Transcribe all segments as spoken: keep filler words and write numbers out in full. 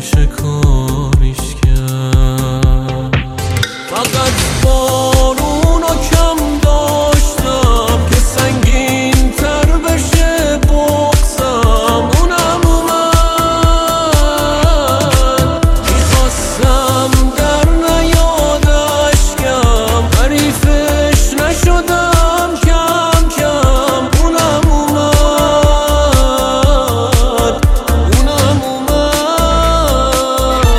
نمیشه کاریش کرد. فقط بارونو کم داشتم که سنگین تر بشه بغضم. اونم اومد میخواستم در نیاد اشکم، حریفش نشدم کم کم. اونم اومد اونم اومد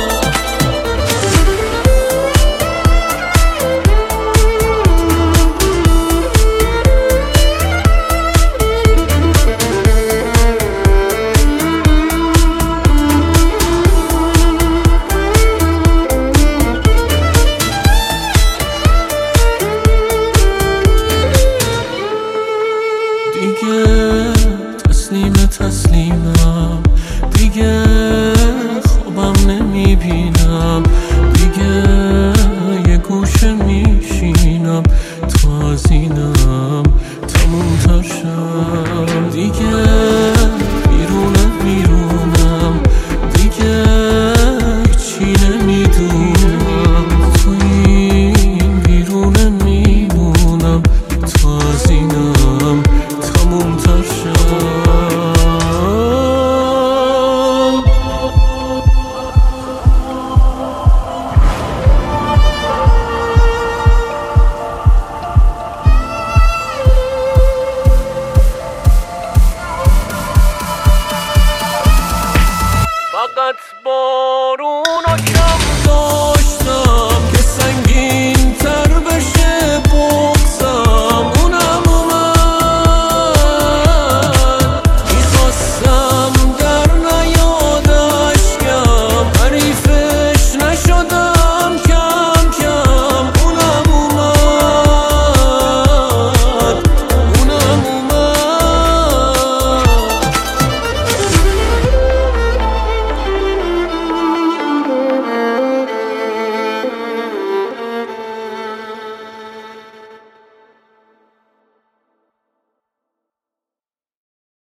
دیگه تسلیم تسلیمم، دیگه خوابم نمیبینم، دیگه یه گوشه میشینم تا از اینم تموم تاشم. دیگه بیرونم بیرونم، دیگه هیچی نمیدونم، تو این بیرونه میمونم تا از اینم تموم تاشم. فقط بارونو کم داشتم